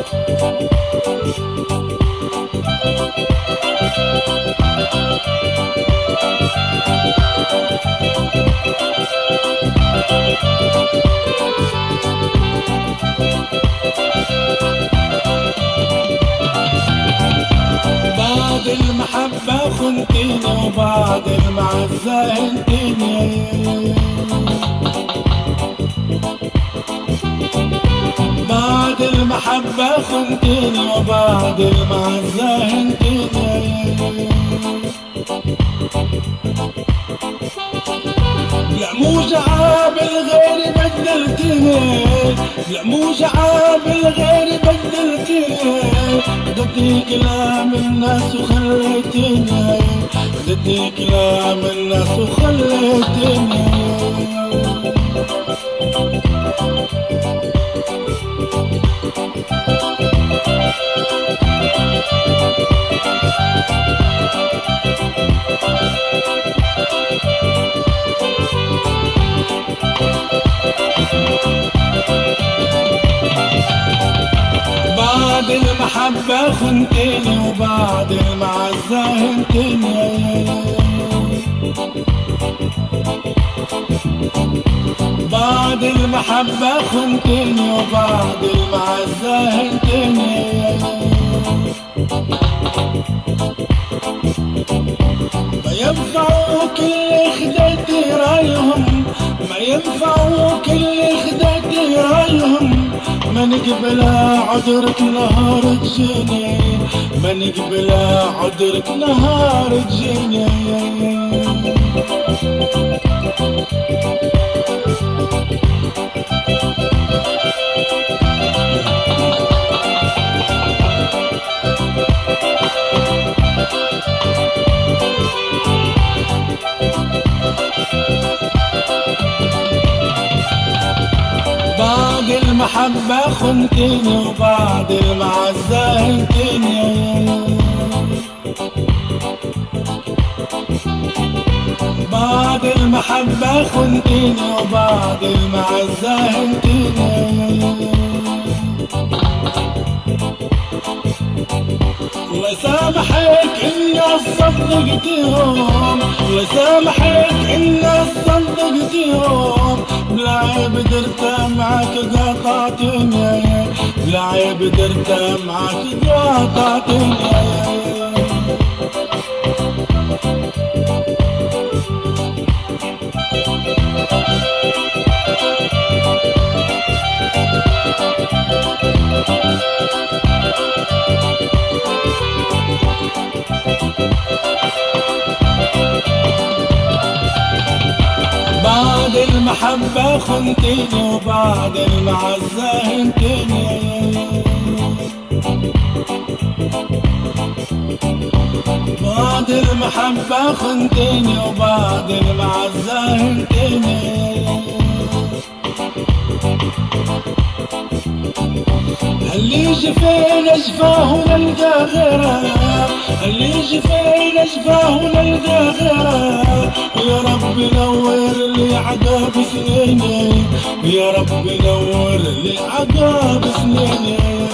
بعد المحبة خنتيني وبعد المعزة انتيني. بعد المحبة خنتيني وبعد المعزة انتيني. لا مو جعاب الغير بدلتني، لا مو جعاب الغير بدلتني. خدتني كلام الناس وخليتني، خدتني كلام الناس وخليتني. بعد المحبة خنتيني وبعد المعزة هنتيني. بعد المحبة خنتيني وبعد المعزة هنتيني. ما ينفعوك اللي خديتي رايهم، ما ينفعوك اللي خديتي رايهم. ما نقبل عذرك نهار تجيني، ما نقبل عذرك نهار تجيني. بعد المحبة خنتيني وبعد المعزة هنتيني. بعد المحبة خنتيني وبعد المعزة هنتيني. الله يسامحك الناس صدقتيهم، الله يسامحك الناس صدقتيهم. بالعيب درت معك قاطعتني، بالعيب درت معك قاطعتني. بعد المحبة خنتيني وبعد المعزة هنتيني. بعد المحبة خنتيني وبعد المعزة هنتيني. اللي جفينا جفاه نلقى غيره، اللي جفينا جفاه نلقى غيره. يا رب نور لي عقاب سنيني، يا رب نور لي عقاب سنيني.